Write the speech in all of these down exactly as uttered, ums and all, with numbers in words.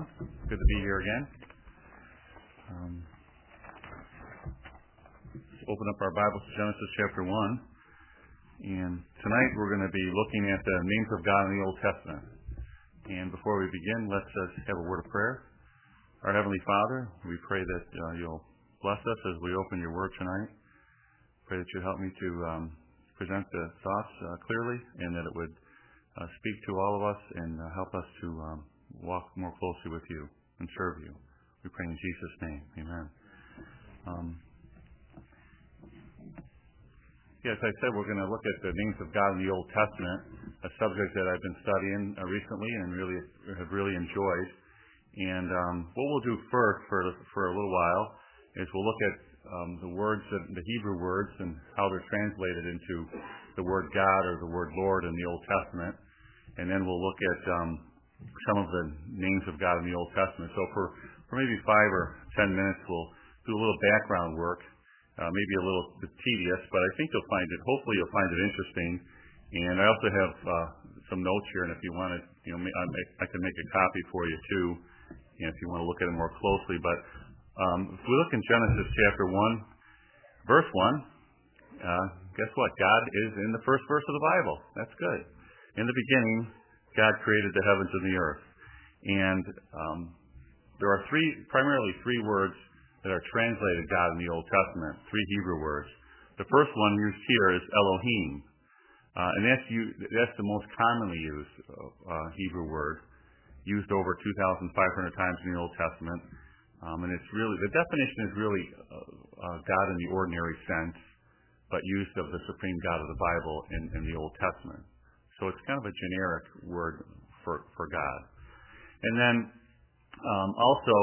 everyone. Good to be here again. Um, let's open up our Bibles to Genesis chapter one. And tonight we're going to be looking at the names of God in the Old Testament. And before we begin, let's uh, have a word of prayer. Our Heavenly Father, we pray that uh, you'll bless us as we open your word tonight. Pray that you'd help me to um, present the thoughts uh, clearly, and that it would uh, speak to all of us and uh, help us to um, walk more closely with you and serve you. We pray in Jesus' name. Amen. Um, yeah, as I said, we're going to look at the names of God in the Old Testament, a subject that I've been studying uh, recently and really have really enjoyed. And um, what we'll do first for for a little while is we'll look at um, the words, that, the Hebrew words, and how they're translated into the word God or the word Lord in the Old Testament. And then we'll look at um, some of the names of God in the Old Testament. So for, for maybe five or ten minutes, we'll do a little background work, uh, maybe a little bit tedious, but I think you'll find it, hopefully you'll find it interesting. And I also have uh, some notes here, and if you want to, you know, I, I can make a copy for you too, and if you want to look at it more closely. But um, if we look in Genesis chapter one, verse one, uh, guess what? God is in the first verse of the Bible. That's good. In the beginning, God created the heavens and the earth. And um, there are three, primarily three words that are translated God in the Old Testament, three Hebrew words. The first one used here is Elohim. Uh, and that's, u- that's the most commonly used uh, Hebrew word, used over two thousand five hundred times in the Old Testament. Um, and it's really, the definition is really uh, uh, God in the ordinary sense, but used of the supreme God of the Bible in, in the Old Testament. So it's kind of a generic word for, for God. And then um, also,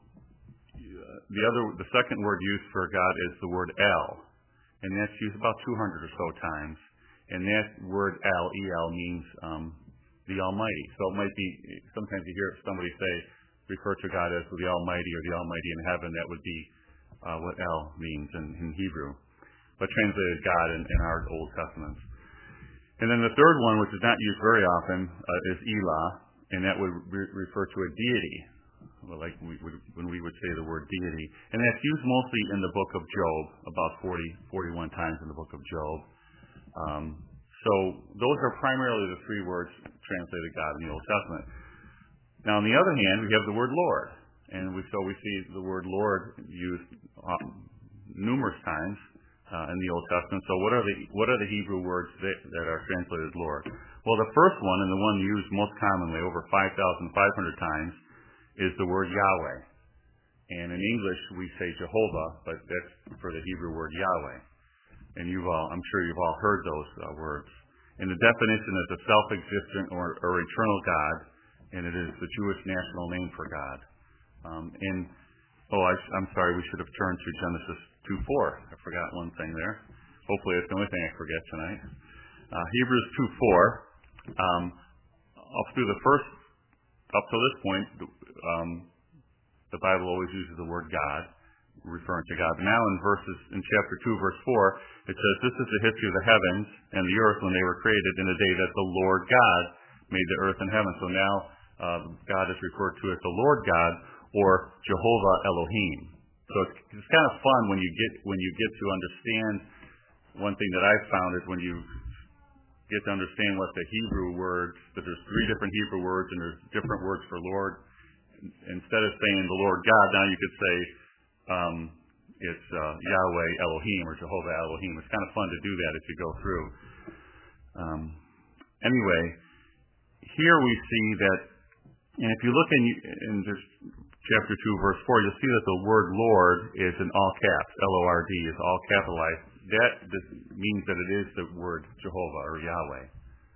the other, the second word used for God is the word El, and that's used about two hundred or so times. And that word El, E L, means um, the Almighty. So it might be, sometimes you hear somebody say, refer to God as the Almighty or the Almighty in heaven. That would be uh, what El means in, in Hebrew, but translated God in, in our Old Testaments. And then the third one, which is not used very often, uh, is Elah, and that would re- refer to a deity, well, like we would, when we would say the word deity. And that's used mostly in the book of Job, about forty, forty-one times in the book of Job. Um, so those are primarily the three words translated God in the Old Testament. Now, on the other hand, we have the word Lord, and we, so we see the word Lord used um, numerous times Uh, in the Old Testament. So what are the what are the Hebrew words that, that are translated Lord? Well, the first one, and the one used most commonly, over five thousand five hundred times, is the word Yahweh. And in English we say Jehovah, but that's for the Hebrew word Yahweh. And you've all, I'm sure you've all heard those uh, words. And the definition is a self-existent or, or eternal God, and it is the Jewish national name for God. Um, and oh, I, I'm sorry, we should have turned to Genesis two four. I forgot one thing there. Hopefully it's the only thing I forget tonight. Uh, Hebrews two four. Um, up through the first, up to this point, um, the Bible always uses the word God, referring to God. But now in verses, in chapter two, verse four, it says, "This is the history of the heavens and the earth when they were created in the day that the Lord God made the earth and heaven." So now uh, God is referred to as the Lord God, or Jehovah Elohim. So it's, it's kind of fun when you get when you get to understand. One thing that I've found is when you get to understand what the Hebrew words, that there's three different Hebrew words and there's different words for Lord. Instead of saying the Lord God, now you could say um, it's uh, Yahweh Elohim or Jehovah Elohim. It's kind of fun to do that as you go through. Um, anyway, here we see that, and if you look in, in just chapter two, verse four, you'll see that the word Lord is in all caps. L O R D is all capitalized. That means that it is the word Jehovah or Yahweh,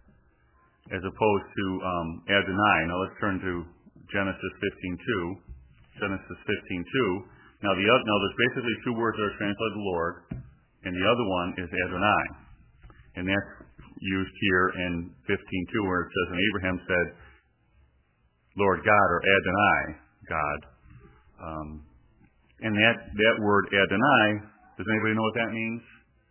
as opposed to um, Adonai. Now let's turn to Genesis fifteen two. Genesis fifteen two. Now the other, now there's basically two words that are translated Lord, and the other one is Adonai, and that's used here in fifteen two, where it says, "And Abraham said, Lord God," or Adonai, God. Um, and that, that word Adonai, does anybody know what that means?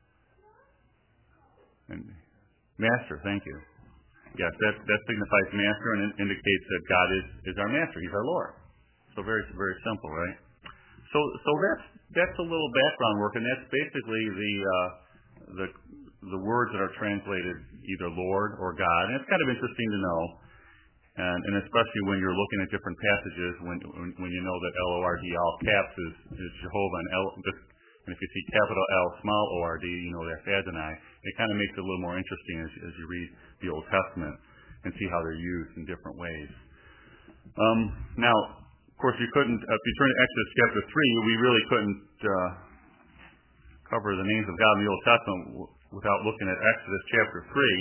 And master, thank you. Yes, that, that signifies master and indicates that God is, is our master. He's our Lord. So very, very simple, right? So, so that's that's a little background work, and that's basically the uh, the the words that are translated either Lord or God, and it's kind of interesting to know, and, and especially when you're looking at different passages, when when, when you know that L O R D all caps is, is Jehovah, and L, this, and if you see capital L, small O R D, you know that's Adonai. It kind of makes it a little more interesting as, as you read the Old Testament and see how they're used in different ways. Um, now, of course, you couldn't, if you turn to Exodus chapter three, we really couldn't uh, cover the names of God in the Old Testament w- without looking at Exodus chapter three.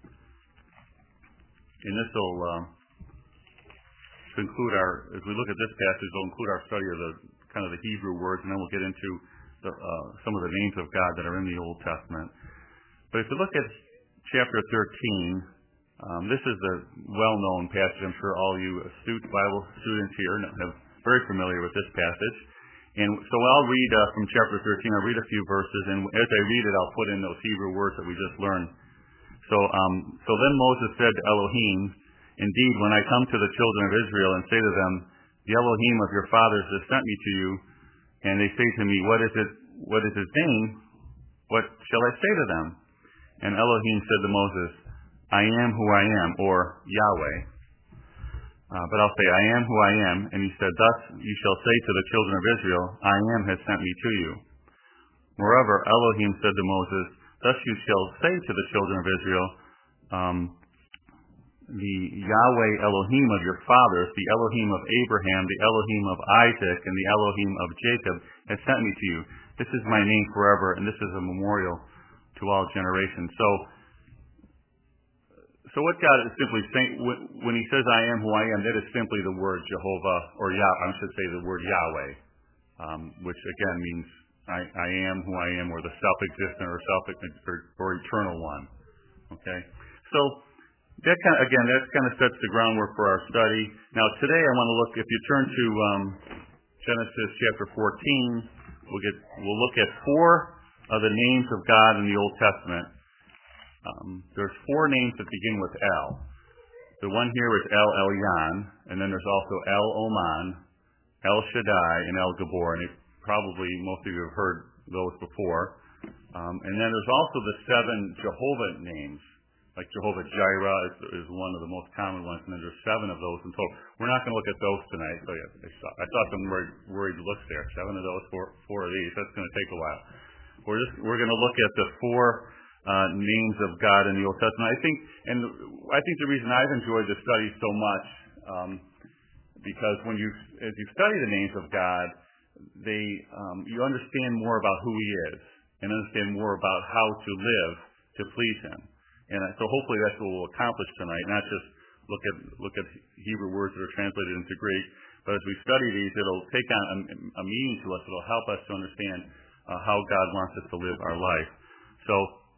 And this will uh, conclude our, as we look at this passage, it'll include our study of the kind of the Hebrew words, and then we'll get into the, uh, some of the names of God that are in the Old Testament. But if you look at chapter thirteen, Um, this is a well-known passage. I'm sure all you astute Bible students here are very familiar with this passage. And so I'll read uh, from chapter thirteen. I'll read a few verses, and as I read it, I'll put in those Hebrew words that we just learned. So, um, so then Moses said to Elohim, "Indeed, when I come to the children of Israel and say to them, the Elohim of your fathers has sent me to you, and they say to me, what is it? What is his name? What shall I say to them?" And Elohim said to Moses, "I am who I am," or Yahweh. Uh, but I'll say, "I am who I am." And he said, "Thus you shall say to the children of Israel, I am has sent me to you." Moreover, Elohim said to Moses, "Thus you shall say to the children of Israel, um, the Yahweh Elohim of your fathers, the Elohim of Abraham, the Elohim of Isaac, and the Elohim of Jacob has sent me to you. This is my name forever, and this is a memorial to all generations." So, So what God is simply saying, when he says, "I am who I am," that is simply the word Jehovah, or Yah, I should say the word Yahweh, um, which again means I, I am who I am, or the self-existent or self or, or eternal one. Okay? So that kind of, again, that kind of sets the groundwork for our study. Now today I want to look, if you turn to um, Genesis chapter fourteen, we'll get, we'll look at four of the names of God in the Old Testament. Um, there's four names that begin with El. The one here is El Elyon, and then there's also El Oman, El Shaddai, and El Gabor, and it, probably most of you have heard those before. Um, and then there's also the seven Jehovah names, like Jehovah Jireh is, is one of the most common ones, and then there's seven of those. And so we're not going to look at those tonight. So yeah, I saw, I saw some worried, worried looks there. Seven of those, four, four of these. That's going to take a while. We're just we're going to look at the four Uh, names of God in the Old Testament. I think, and I think the reason I've enjoyed this study so much, um, because when you, as you study the names of God, they, um, you understand more about who He is, and understand more about how to live to please Him. And so hopefully that's what we'll accomplish tonight. Not just look at look at Hebrew words that are translated into Greek, but as we study these, it'll take on a, a meaning to us. It'll help us to understand uh, how God wants us to live our life. So,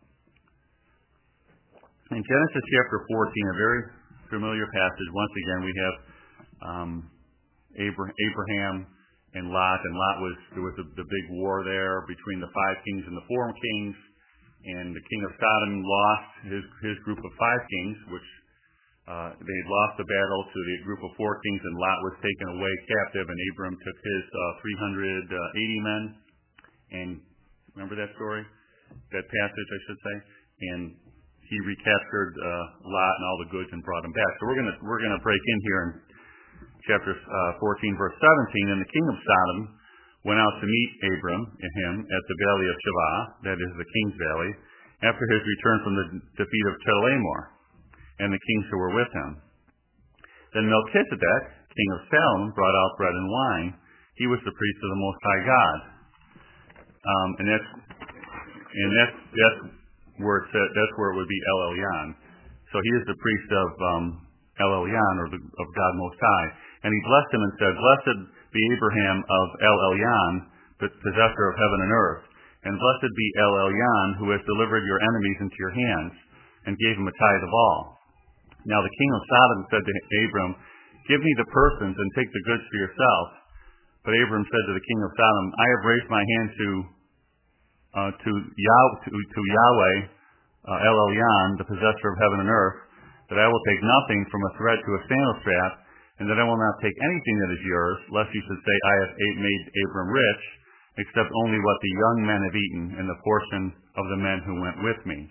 in Genesis chapter fourteen, a very familiar passage. Once again, we have um, Abraham and Lot, and Lot was there was a, the big war there between the five kings and the four kings, and the king of Sodom lost his his group of five kings, which uh, they had lost the battle to the group of four kings, and Lot was taken away captive, and Abram took his uh, three hundred eighty men, and remember that story, that passage, I should say, and he recaptured uh, Lot and all the goods and brought him back. So we're gonna we're gonna break in here in chapter uh, fourteen, verse seventeen. And the king of Sodom went out to meet Abram and him at the valley of Shavah, that is the king's valley, after his return from the defeat of Chedorlaomer, and the kings who were with him. Then Melchizedek, king of Salem, brought out bread and wine. He was the priest of the Most High God, um, and that's and that's that's. where it said, that's where it would be El Elyon. So he is the priest of um, El Elyon, or the, of God Most High. And he blessed him and said, "Blessed be Abraham of El Elyon, the possessor of heaven and earth. And blessed be El Elyon, who has delivered your enemies into your hands, and gave him a tithe of all." Now the king of Sodom said to Abram, "Give me the persons, and take the goods for yourself." But Abram said to the king of Sodom, "I have raised my hand to Uh, to, Yah, to, to Yahweh, uh, El Elyon, the possessor of heaven and earth, that I will take nothing from a thread to a sandal strap, and that I will not take anything that is yours, lest you should say, I have made Abram rich, except only what the young men have eaten, and the portion of the men who went with me.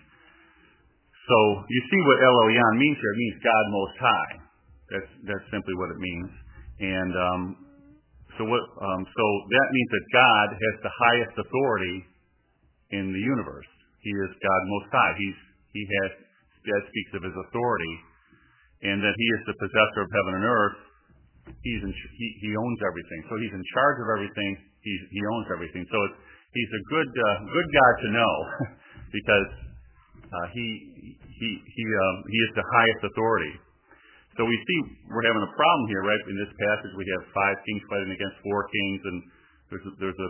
So you see what El Elyon means here. It means God Most High. That's that's simply what it means. And um, so what? Um, so that means that God has the highest authority in the universe. He is God Most High. He's he has that speaks of his authority, and that he is the possessor of heaven and earth. He's in, he he owns everything. So he's in charge of everything. He he owns everything. So it's, he's a good uh, good God to know because uh, he he he um, he is the highest authority. So we see we're having a problem here, right? In this passage, we have five kings fighting against four kings, and there's a, there's a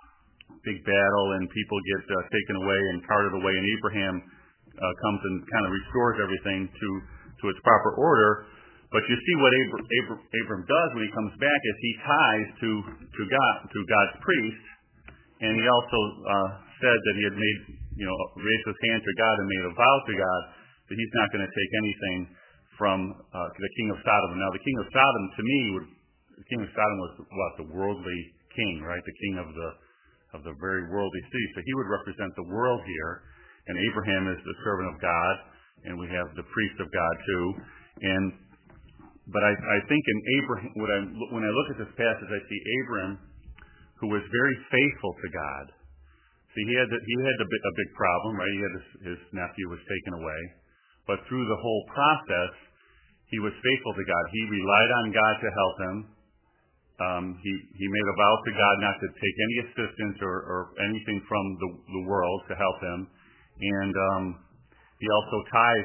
big battle, and people get uh, taken away and carted away, and Abraham uh, comes and kind of restores everything to to its proper order. But you see what Abram, Abram, Abram does when he comes back is he ties to to God to God's priest, and he also uh, said that he had made you know raised his hand to God and made a vow to God that he's not going to take anything from uh, the king of Sodom. Now, the king of Sodom, to me, would, the king of Sodom was what the worldly king, right? The king of the of the very worldly city. So he would represent the world here, and Abraham is the servant of God, and we have the priest of God too. And but I, I think in Abraham, when I when I look at this passage, I see Abraham, who was very faithful to God. See, he had the, he had a big, a big problem, right? He had his, his nephew was taken away, but through the whole process, he was faithful to God. He relied on God to help him. Um, he he made a vow to God not to take any assistance or, or anything from the, the world to help him, and um, he also ties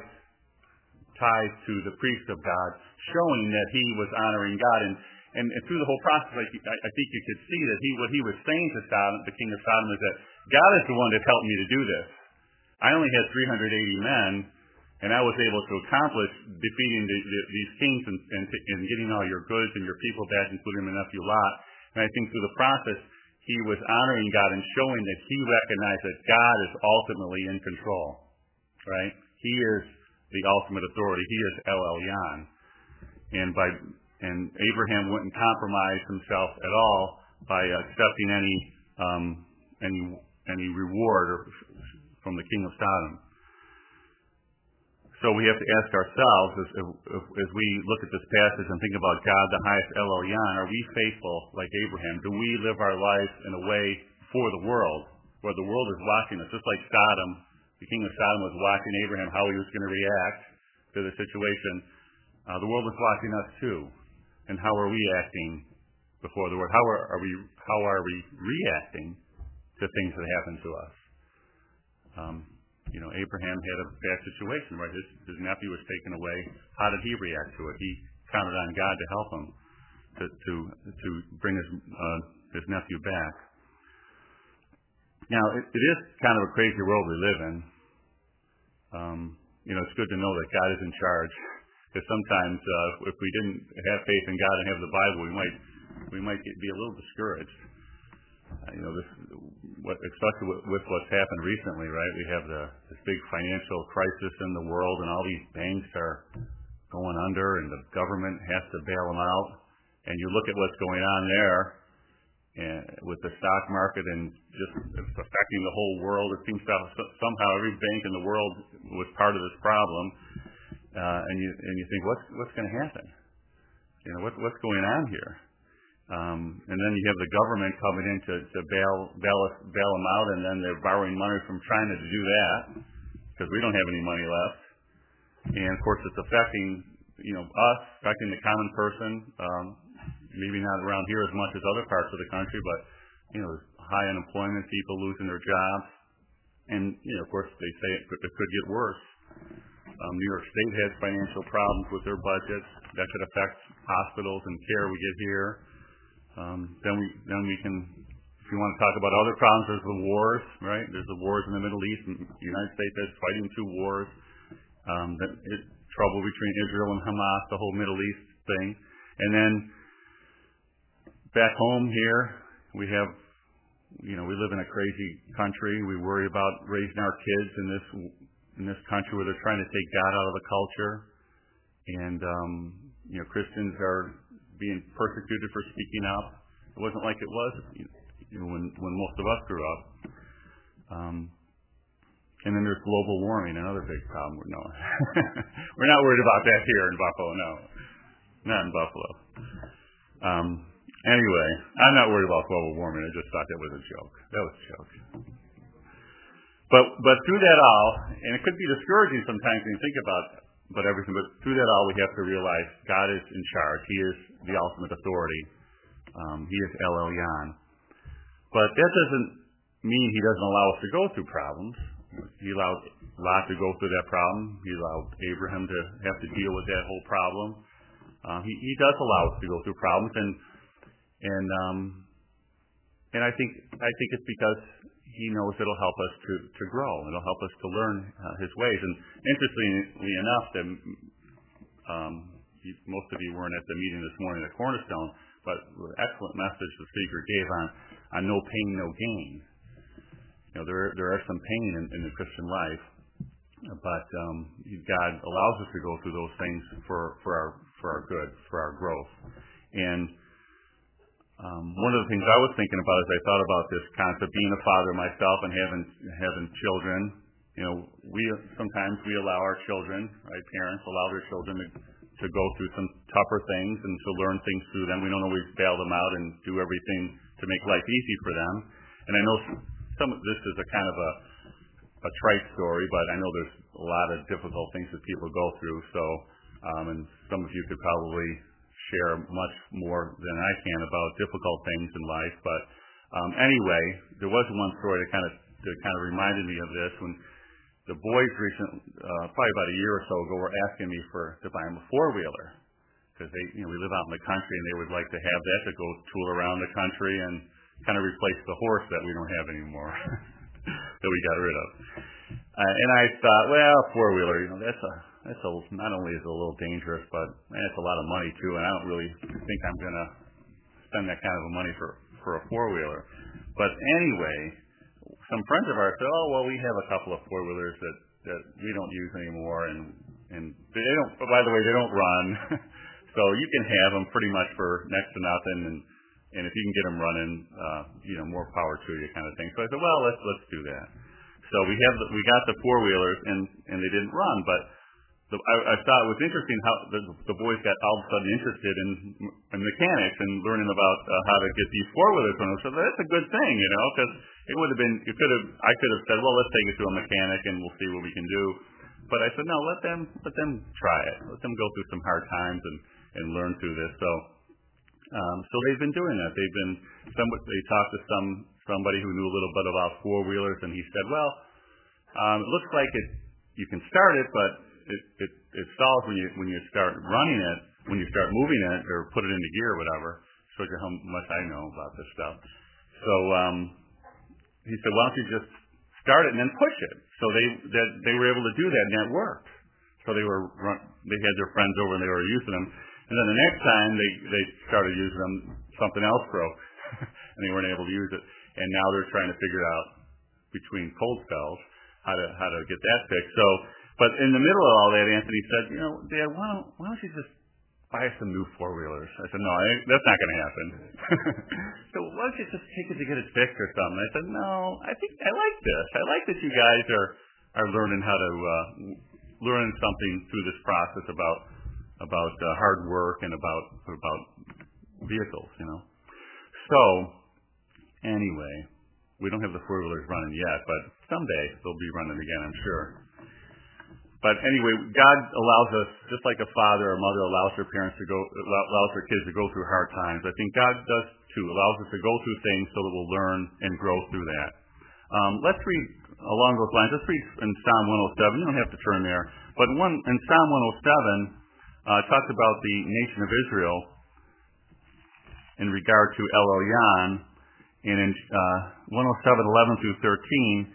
ties to the priest of God, showing that he was honoring God. And, and, and through the whole process, like, I, I think you could see that he what he was saying to Sodom, the king of Sodom, is that God is the one that helped me to do this. I only had three hundred eighty men, and I was able to accomplish defeating the, the, these kings and, and, and getting all your goods and your people back, including my nephew Lot. And I think through the process, he was honoring God and showing that he recognized that God is ultimately in control, right? He is the ultimate authority. He is El Elyon. And by and Abraham wouldn't compromise himself at all by accepting any um, any any reward or, from the king of Sodom. So we have to ask ourselves, as, as, as we look at this passage and think about God, the highest El Elyon, are we faithful like Abraham? Do we live our lives in a way for the world, where the world is watching us, just like Sodom? The king of Sodom was watching Abraham, how he was going to react to the situation. Uh, the world is watching us too. And how are we acting before the world? How are, are we how are we reacting to things that happen to us? Um, you know, Abraham had a bad situation, right? His, his nephew was taken away. How did he react to it? He counted on God to help him to to, to bring his uh, his nephew back. Now, it, it is kind of a crazy world we live in. Um, you know, it's good to know that God is in charge. Because sometimes, uh, if we didn't have faith in God and have the Bible, we might we might get, be a little discouraged. Uh, you know, this, what, especially with, with what's happened recently, right? We have the this big financial crisis in the world, and all these banks are going under, and the government has to bail them out. And you look at what's going on there. And with the stock market and just it's affecting the whole world, it seems that somehow every bank in the world was part of this problem. Uh, and you and you think, what's what's going to happen? You know, what what's going on here? Um, and then you have the government coming in to, to bail bail us, bail them out, and then they're borrowing money from China to do that because we don't have any money left. And of course, it's affecting you know us, affecting the common person. Um, Maybe not around here as much as other parts of the country, but, you know, high unemployment, people losing their jobs. And, you know, of course, they say it could, it could get worse. Um, New York State has financial problems with their budgets. That could affect hospitals and care we get here. Um, then we then we can, if you want to talk about other problems, there's the wars, right? There's the wars in the Middle East. The United States is fighting two wars. Um, that it, trouble between Israel and Hamas, the whole Middle East thing. And then back home here, we have, you know, we live in a crazy country. We worry about raising our kids in this in this country where they're trying to take God out of the culture. And, um, you know, Christians are being persecuted for speaking up. It wasn't like it was, you know, when when most of us grew up. Um, and then there's global warming, another big problem. We're no, we're not worried about that here in Buffalo. No, not in Buffalo. Um, anyway, I'm not worried about global warming. I just thought that was a joke. That was a joke. But but through that all, and it could be discouraging sometimes when you think about but everything, but through that all, we have to realize God is in charge. He is the ultimate authority. Um, he is El Elyon. But that doesn't mean He doesn't allow us to go through problems. He allowed Lot to go through that problem. He allowed Abraham to have to deal with that whole problem. Uh, he, he does allow us to go through problems, and and um, and I think I think it's because He knows it'll help us to, to grow. It'll help us to learn uh, His ways. And interestingly enough, that um, you, most of you weren't at the meeting this morning at Cornerstone, but the excellent message the speaker gave on, on no pain, no gain. You know, there there are some pain in, in the Christian life, but um, God allows us to go through those things for, for our for our good, for our growth. And Um, one of the things I was thinking about as I thought about this concept, being a father myself and having having children, you know, we sometimes we allow our children, right, parents allow their children to, to go through some tougher things and to learn things through them. We don't always bail them out and do everything to make life easy for them. And I know some of this is a kind of a a trite story, but I know there's a lot of difficult things that people go through. So, um, and some of you could probably share much more than I can about difficult things in life, but um, anyway, there was one story that kind of that kind of reminded me of this when the boys recent, uh, probably about a year or so ago, were asking me for to buy them a four wheeler because they, you know, we live out in the country and they would like to have that to go tool around the country and kind of replace the horse that we don't have anymore that we got rid of. Uh, and I thought, well, four wheeler, you know, that's a That's a, not only is it a little dangerous, but man, it's a lot of money too, and I don't really think I'm going to spend that kind of money for, for a four-wheeler. But anyway, some friends of ours said, oh, well, we have a couple of four-wheelers that, that we don't use anymore, and, and they don't, by the way, they don't run, so you can have them pretty much for next to nothing, and, and if you can get them running, uh, you know, more power to you kind of thing. So I said, well, let's, let's do that. So we have the, we got the four-wheelers, and, and they didn't run, but The, I, I thought it was interesting how the, the boys got all of a sudden interested in, in mechanics and learning about uh, how to get these four wheelers running. So that's a good thing, you know, because it would have been, you could have, I could have said, well, let's take it to a mechanic and we'll see what we can do. But I said, no, let them, let them try it. Let them go through some hard times and, and learn through this. So, um, so they've been doing that. They've been, some, they talked to some somebody who knew a little bit about four wheelers, and he said, well, um, it looks like it, you can start it, but It, it it stalls when you when you start running it, when you start moving it or put it into gear or whatever. Shows you how much I know about this stuff. So um, he said, why don't you just start it and then push it? So they that they were able to do that, and that worked. So they were run, they had their friends over and they were using them. And then the next time they they started using them, something else broke, and they weren't able to use it. And now they're trying to figure out between cold spells how to how to get that fixed. So. But in the middle of all that, Anthony said, you know, Dad, why don't, why don't you just buy some new four-wheelers? I said, no, I, that's not going to happen. So why don't you just take it to get it fixed or something? I said, no, I think I like this. I like that you guys are, are learning how to, uh, learning something through this process about, about uh, hard work and about, about vehicles, you know. So, anyway, we don't have the four-wheelers running yet, but someday they'll be running again, I'm sure. But anyway, God allows us, just like a father or mother allows their parents to go, allows their kids to go through hard times. I think God does too, allows us to go through things so that we'll learn and grow through that. Um, let's read along those lines. Let's read in Psalm one oh seven. You don't have to turn there. But one in Psalm one oh seven uh, talks about the nation of Israel in regard to El Elyon. And in uh, one oh seven, eleven through thirteen,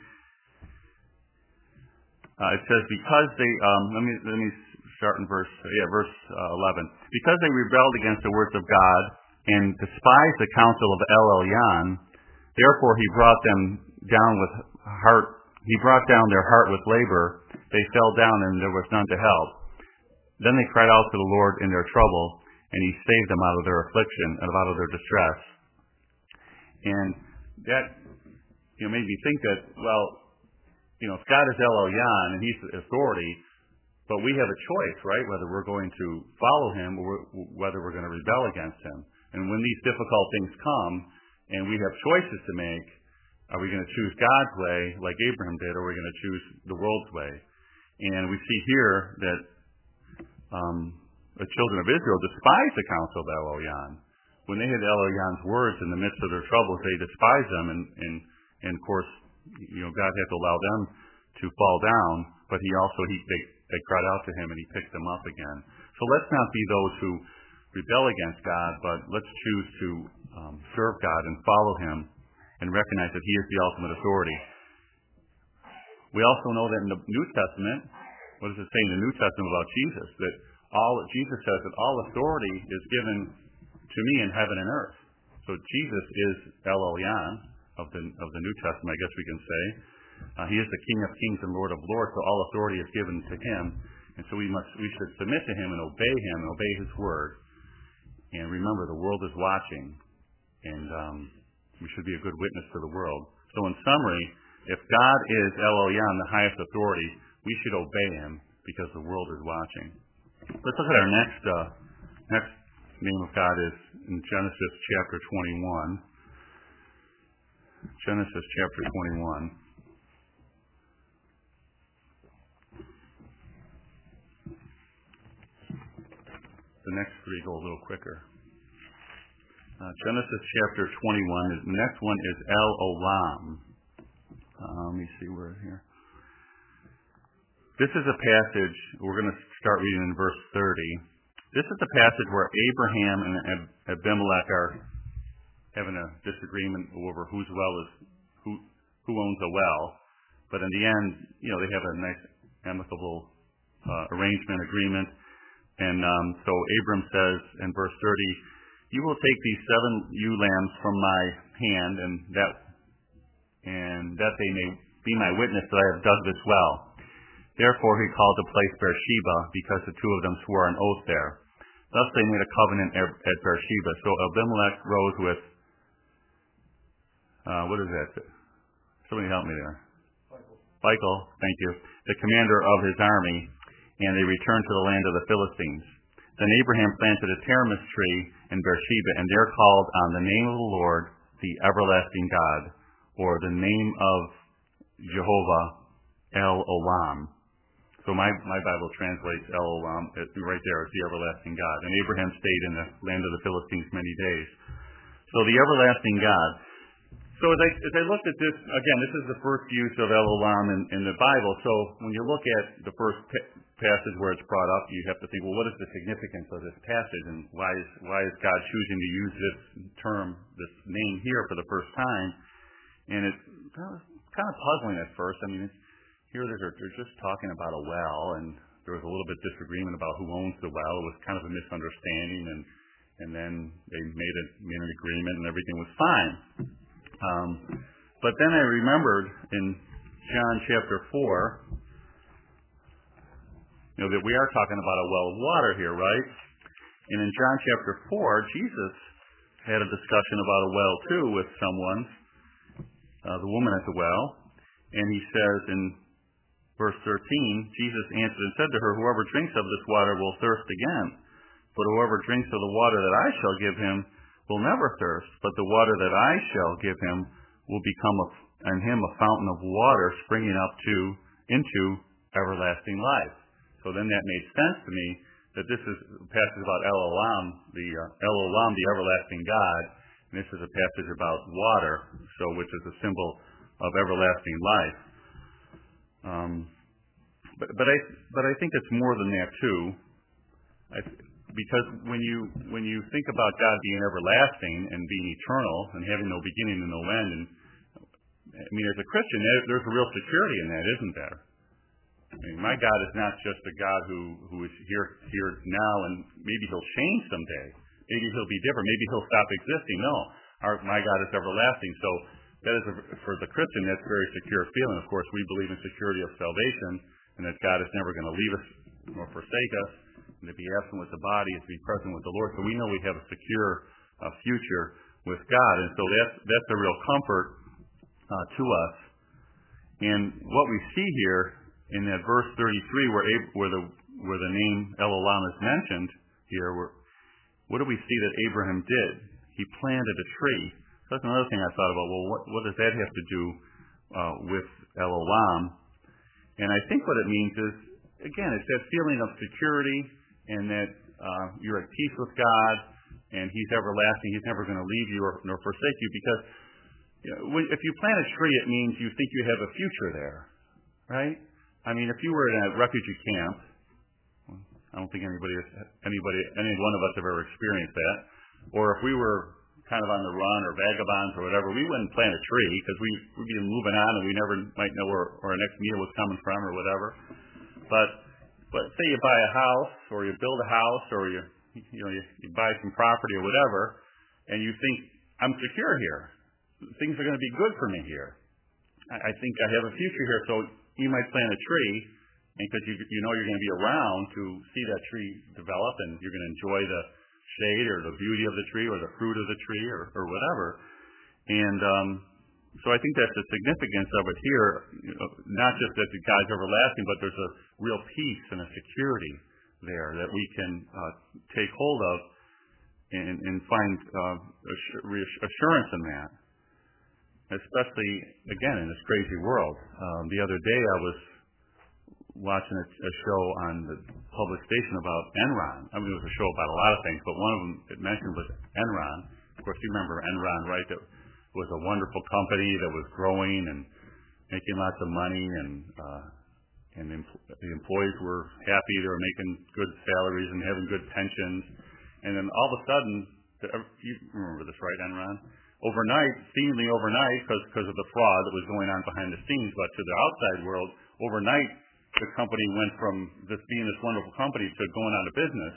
Uh, it says, because they, um, let me let me start in verse, yeah, verse uh, eleven. Because they rebelled against the words of God and despised the counsel of El Elyon, therefore he brought them down with heart. He brought down their heart with labor. They fell down, and there was none to help. Then they cried out to the Lord in their trouble, and he saved them out of their affliction and out of their distress. And that, you know, made me think that, well, you know, if God is El Elyon and he's the authority, but we have a choice, right, whether we're going to follow him or whether we're going to rebel against him. And when these difficult things come and we have choices to make, are we going to choose God's way like Abraham did, or are we going to choose the world's way? And we see here that um, the children of Israel despised the counsel of El Elyon. When they had El Elyon's words in the midst of their troubles, they despised them, and, and, and of course, you know, God had to allow them to fall down, but he also, he, they, they cried out to him and he picked them up again. So let's not be those who rebel against God, but let's choose to um, serve God and follow him and recognize that he is the ultimate authority. We also know that in the New Testament, what does it say in the New Testament about Jesus? That all Jesus says that all authority is given to me in heaven and earth. So Jesus is El Elyon of the of the New Testament, I guess we can say. Uh, he is the King of Kings and Lord of Lords, so all authority is given to him. And so we must we should submit to him and obey him and obey his word. And remember, the world is watching, and um, we should be a good witness to the world. So in summary, if God is El Elyon, the highest authority, we should obey him because the world is watching. Let's look at our next uh, next name of God is in Genesis chapter twenty-one. Genesis chapter twenty-one. The next three go a little quicker. Uh, Genesis chapter twenty-one. The next one is El Olam. Uh, let me see where here. This is a passage, we're going to start reading in verse thirty. This is the passage where Abraham and Abimelech are having a disagreement over whose well is, who who owns a well. But in the end, you know, they have a nice amicable uh, arrangement, agreement. And um, so Abram says in verse thirty, you will take these seven ewe lambs from my hand, and that and that they may be my witness that I have dug this well. Therefore he called the place Beersheba, because the two of them swore an oath there. Thus they made a covenant at Beersheba. So Abimelech rose with, uh, what is that? Somebody help me there. Michael. Michael, thank you. The commander of his army, and they returned to the land of the Philistines. Then Abraham planted a teramis tree in Beersheba, and there called on the name of the Lord, the everlasting God, or the name of Jehovah, El Olam. So my, my Bible translates El Olam right there as the everlasting God. And Abraham stayed in the land of the Philistines many days. So the everlasting God. So as I, as I looked at this, again, this is the first use of El Olam in, in the Bible. So when you look at the first pa- passage where it's brought up, you have to think, well, what is the significance of this passage, and why is why is God choosing to use this term, this name here for the first time? And it's kind of puzzling at first. I mean, it's, here they're, they're just talking about a well, and there was a little bit of disagreement about who owns the well. It was kind of a misunderstanding, and and then they made, a, made an agreement, and everything was fine. Um, but then I remembered in John chapter four, you know, that we are talking about a well of water here, right? And in John chapter four, Jesus had a discussion about a well too with someone, uh, the woman at the well, and he says in verse thirteen, Jesus answered and said to her, whoever drinks of this water will thirst again, but whoever drinks of the water that I shall give him will never thirst, but the water that I shall give him will become a, in him a fountain of water springing up to into everlasting life. So then that made sense to me that this is a passage about El Olam, the uh, El Olam, the everlasting God, and this is a passage about water, so which is a symbol of everlasting life. Um, but but I but I think it's more than that too. I, Because when you when you think about God being everlasting and being eternal and having no beginning and no end, and I mean, as a Christian, there's a real security in that, isn't there? I mean, my God is not just a God who, who is here here now, and maybe he'll change someday. Maybe he'll be different. Maybe he'll stop existing. No, our, my God is everlasting. So that is a, for the Christian, that's a very secure feeling. Of course, we believe in security of salvation, and that God is never going to leave us nor forsake us. And to be absent with the body is to be present with the Lord. So we know we have a secure uh, future with God. And so that's, that's a real comfort uh, to us. And what we see here in that verse thirty-three where, Ab- where, the, where the name El-Olam is mentioned here, where, what do we see that Abraham did? He planted a tree. So that's another thing I thought about. Well, what, what does that have to do uh, with El-Olam? And I think what it means is, again, it's that feeling of security and that uh, you're at peace with God and He's everlasting. He's never going to leave you or nor forsake you, because you know, when, if you plant a tree, it means you think you have a future there, right? I mean, if you were in a refugee camp, I don't think anybody, anybody, any one of us have ever experienced that. Or if we were kind of on the run or vagabonds or whatever, we wouldn't plant a tree because we, we'd be moving on and we never might know where, where our next meal was coming from or whatever. But, but say you buy a house or you build a house or you, you know, you, you buy some property or whatever, and you think, I'm secure here. Things are going to be good for me here. I, I think I have a future here. So you might plant a tree, and because you, you know you're going to be around to see that tree develop, and you're going to enjoy the shade or the beauty of the tree or the fruit of the tree or, or whatever. And um, so I think that's the significance of it here, you know, not just that the God's everlasting, but there's a real peace and a security there that we can uh, take hold of and, and find uh, assurance in that, especially, again, in this crazy world. Um, the other day I was watching a, a show on the public station about Enron. I mean, it was a show about a lot of things, but one of them it mentioned was Enron. Of course, you remember Enron, right? That was a wonderful company that was growing and making lots of money, and uh, and the, the employees were happy. They were making good salaries and having good pensions. And then all of a sudden, the, you remember this, right, Enron? Overnight, seemingly overnight, because of the fraud that was going on behind the scenes, but to the outside world, overnight, the company went from this being this wonderful company to going out of business.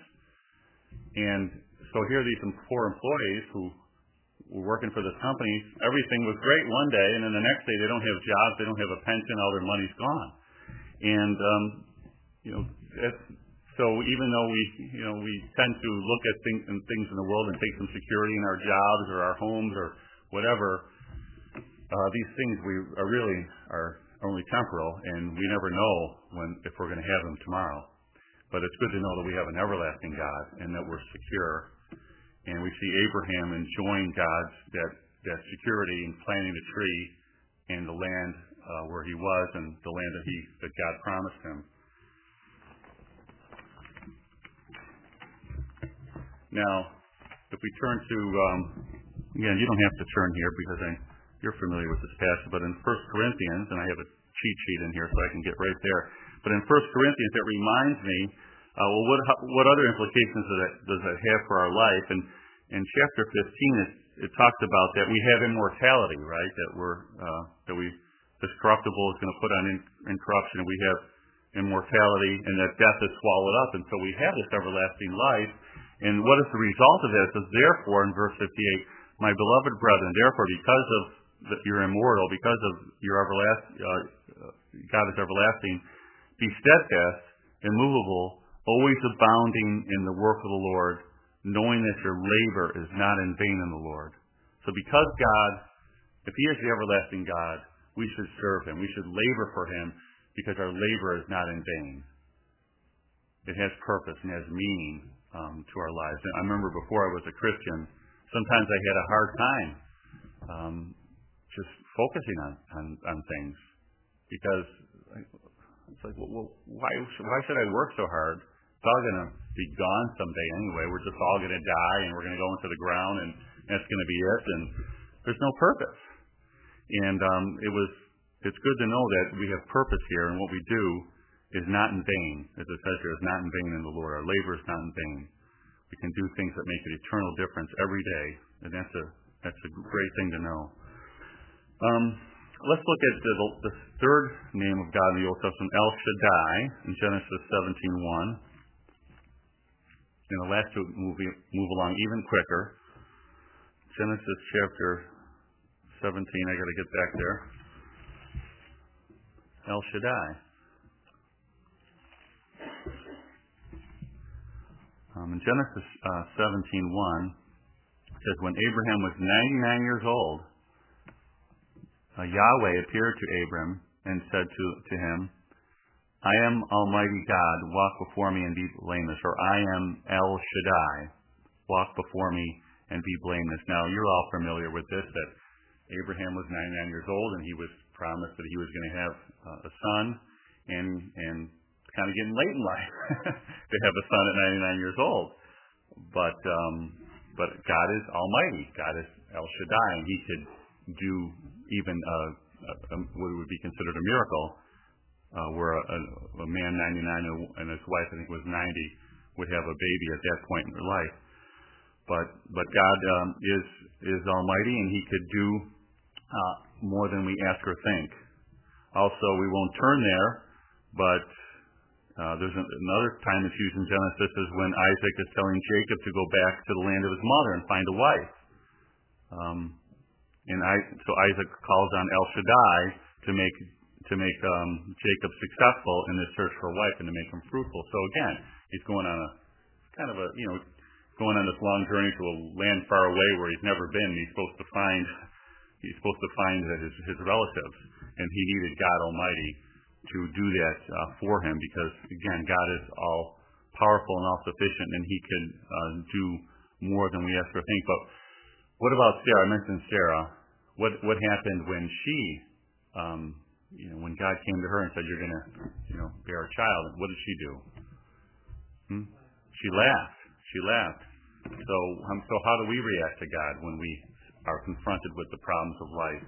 And so here are these poor employees who were working for this company. Everything was great one day, and then the next day they don't have jobs, they don't have a pension, all their money's gone. And um, you know, it's, so even though we, you know, we tend to look at things and things in the world and take some security in our jobs or our homes or whatever, uh, these things we are really are only temporal, and we never know when if we're going to have them tomorrow. But it's good to know that we have an everlasting God and that we're secure. And we see Abraham enjoying God's that that security in planting a tree in the land uh, where he was and the land that he that God promised him. Now, if we turn to um, again, you don't have to turn here because I, you're familiar with this passage, but in First Corinthians, and I have a cheat sheet in here so I can get right there. But in First Corinthians, it reminds me, uh, well, what what other implications does it, does it have for our life? And in chapter fifteen, it, it talks about that we have immortality, right? That we're uh, that we this corruptible is going to put on in, incorruption, and we have immortality, and that death is swallowed up, and so we have this everlasting life. And what is the result of this? Is therefore, in verse fifty-eight, my beloved brethren, therefore, because of that you're immortal, because of your everlasting, uh, God is everlasting, be steadfast, immovable, always abounding in the work of the Lord, knowing that your labor is not in vain in the Lord. So because God, if He is the everlasting God, we should serve Him. We should labor for Him because our labor is not in vain. It has purpose and has meaning um, to our lives. And I remember before I was a Christian, sometimes I had a hard time um, just focusing on, on, on things because it's like, well, why, why should I work so hard? It's all going to be gone someday anyway. We're just all going to die, and we're going to go into the ground, and that's going to be it. And there's no purpose. And um, it was. It's good to know that we have purpose here, and what we do is not in vain. As it says here, is not in vain in the Lord. Our labor is not in vain. We can do things that make an eternal difference every day, and that's a that's a great thing to know. Um, let's look at the, the third name of God in the Old Testament, El Shaddai, in Genesis seventeen one. And the last two move, move along even quicker. Genesis chapter seventeen, I got to get back there. El Shaddai. Um, in Genesis uh, seventeen one, it says, when Abraham was ninety-nine years old, uh, Yahweh appeared to Abram and said to, to him, I am Almighty God, walk before me and be blameless. Or I am El Shaddai, walk before me and be blameless. Now, you're all familiar with this, that Abraham was ninety-nine years old and he was promised that he was going to have uh, a son, and and kind of getting late in life to have a son at ninety-nine years old. But um, but God is Almighty. God is El Shaddai, and He could do even a, a, a, what would be considered a miracle, uh, where a, a, a man ninety-nine and his wife, I think, was ninety, would have a baby at that point in their life. But but God um, is is Almighty, and He could do uh, more than we ask or think. Also, we won't turn there, but Uh, there's an, another time it's used in Genesis is when Isaac is telling Jacob to go back to the land of his mother and find a wife. Um, and I, so Isaac calls on El Shaddai to make to make um, Jacob successful in his search for a wife and to make him fruitful. So again, he's going on a kind of a you know going on this long journey to a land far away where he's never been. And he's supposed to find he's supposed to find his his relatives, and he needed God Almighty to do that uh, for him, because again, God is all powerful and all sufficient, and He can uh, do more than we ask or think. But what about Sarah? I mentioned Sarah. What what happened when she, um, you know, when God came to her and said, "You're going to, you know, bear a child"? What did she do? Hmm? She laughed. She laughed. So, um, so how do we react to God when we are confronted with the problems of life?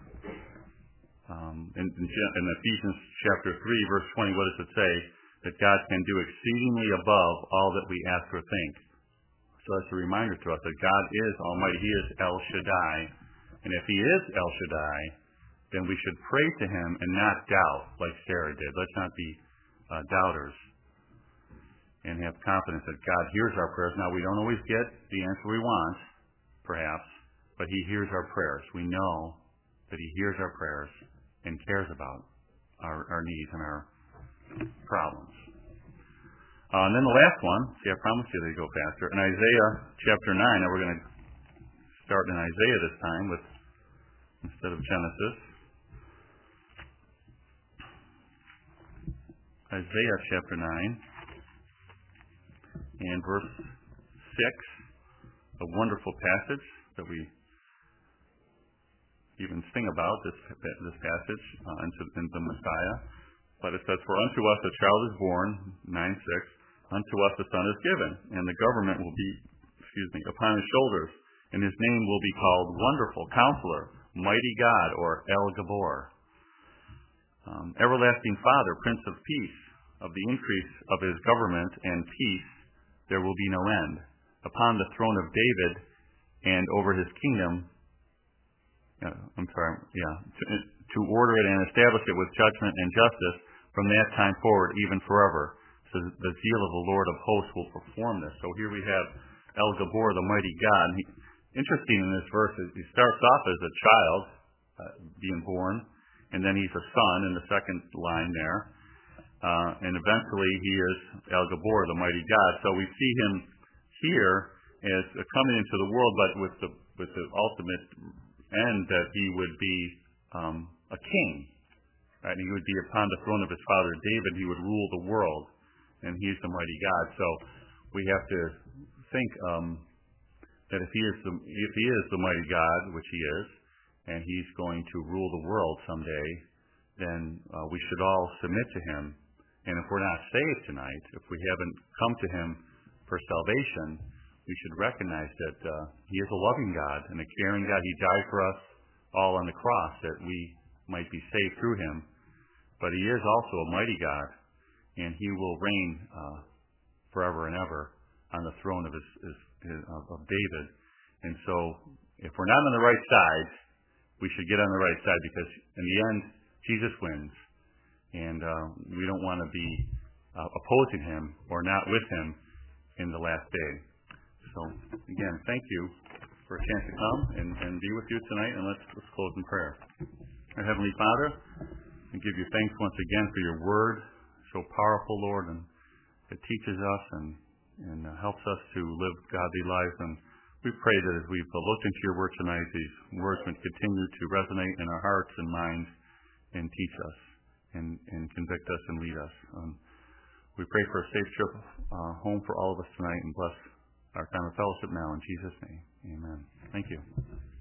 Um, in, in, in Ephesians chapter three, verse twenty, what does it say? That God can do exceedingly above all that we ask or think. So that's a reminder to us that God is Almighty. He is El Shaddai. And if He is El Shaddai, then we should pray to Him and not doubt like Sarah did. Let's not be uh, doubters, and have confidence that God hears our prayers. Now, we don't always get the answer we want, perhaps, but He hears our prayers. We know that He hears our prayers and cares about our, our needs and our problems. Uh, and then the last one, see, I promised you they'd go faster. In Isaiah chapter nine, now we're going to start in Isaiah this time with instead of Genesis. Isaiah chapter nine and verse six, a wonderful passage that we even sing about this this passage uh, into, into the Messiah. But it says, for unto us a child is born, nine six, unto us a son is given, and the government will be, excuse me, upon his shoulders, and his name will be called Wonderful Counselor, Mighty God, or El Gabor. Um, Everlasting Father, Prince of Peace. Of the increase of his government and peace there will be no end. Upon the throne of David and over his kingdom, Uh, I'm sorry, yeah, to, to order it and establish it with judgment and justice from that time forward, even forever. So the zeal of the Lord of hosts will perform this. So here we have El Gabor, the mighty God. And he, interesting in this verse, is he starts off as a child uh, being born, and then he's a son in the second line there. Uh, and eventually he is El Gabor, the mighty God. So we see him here as uh, coming into the world, but with the with the ultimate end that he would be um, a king, right? And he would be upon the throne of his father David. He would rule the world, and he's the mighty God. So we have to think um, that if he is the if he is the mighty God, which he is, and he's going to rule the world someday, then uh, we should all submit to him. And if we're not saved tonight, if we haven't come to him for salvation, we should recognize that uh, he is a loving God and a caring God. He died for us all on the cross that we might be saved through him. But he is also a mighty God, and he will reign uh, forever and ever on the throne of his, his, his of David. And so, if we're not on the right side, we should get on the right side, because in the end, Jesus wins, and uh, we don't want to be uh, opposing him or not with him in the last day. So, again, thank you for a chance to come and, and be with you tonight, and let's, let's close in prayer. Our Heavenly Father, we give you thanks once again for your word, so powerful, Lord, and it teaches us and and uh, helps us to live godly lives. And we pray that as we've looked into your word tonight, these words would continue to resonate in our hearts and minds and teach us and, and convict us and lead us. Um, we pray for a safe trip uh, home for all of us tonight, and bless our time of fellowship now in Jesus' name. Amen. Thank you.